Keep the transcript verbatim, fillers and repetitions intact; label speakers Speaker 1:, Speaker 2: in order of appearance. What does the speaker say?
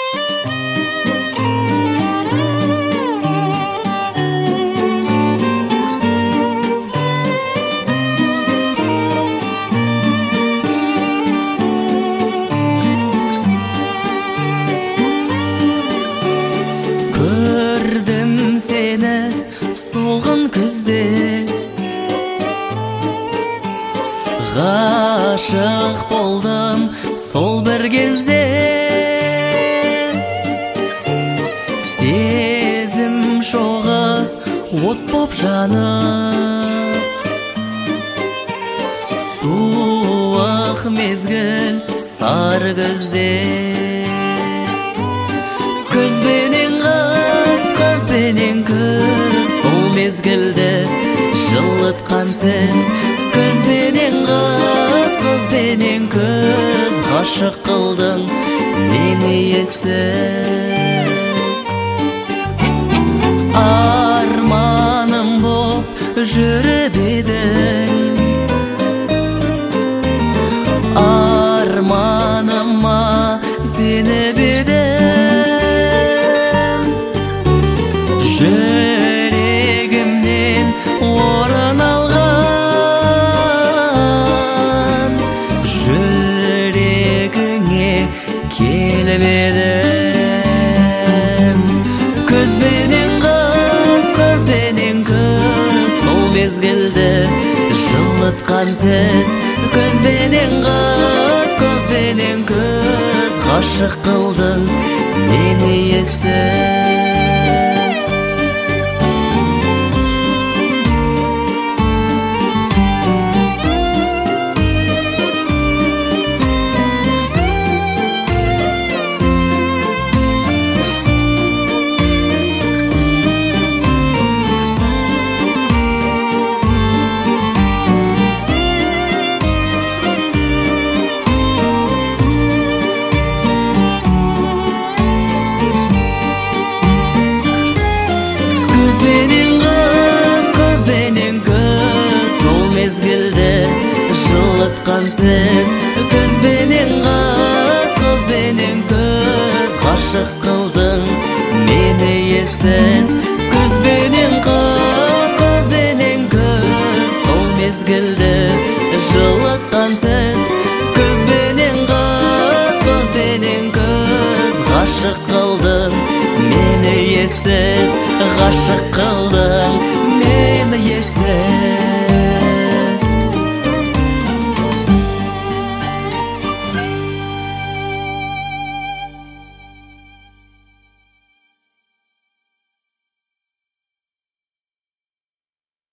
Speaker 1: Көрдім сені солғын күзде, ғашық болдым сол бір кезде. Сезім шоғы от боп жанып, суық мезгіл сар күзде. Күзбенен қыз, қызбенен күз, сол мезгілді жылытқан сіз. Күзбенен қыз, қызбенен күз, ғашық қылдың мені ессіз. Арманым боп жүріп едің, арманыма сеніп едім. Жүрегімнен орын алған, жүрегіңе келіп едім. Күзбенен қыз, қызбенен күз, сол мезгілді жылытқан сіз. Күзбенен қыз, қызбенен күз, ғашық қылдың мені ессіз. Күзбенен қыз, қызбенен күз, сол мезгілді жылытқан сіз. Күзбенен қыз, қызбенен күз, ғашық қылдың мені ессіз. Күзбенен қыз, қызбенен күз, сол мезгілді жылытқан сіз. Күзбенен қыз, қызбенен күз, ғашық қылдың мені ессіз. Ғашық қылдың мені ессіз.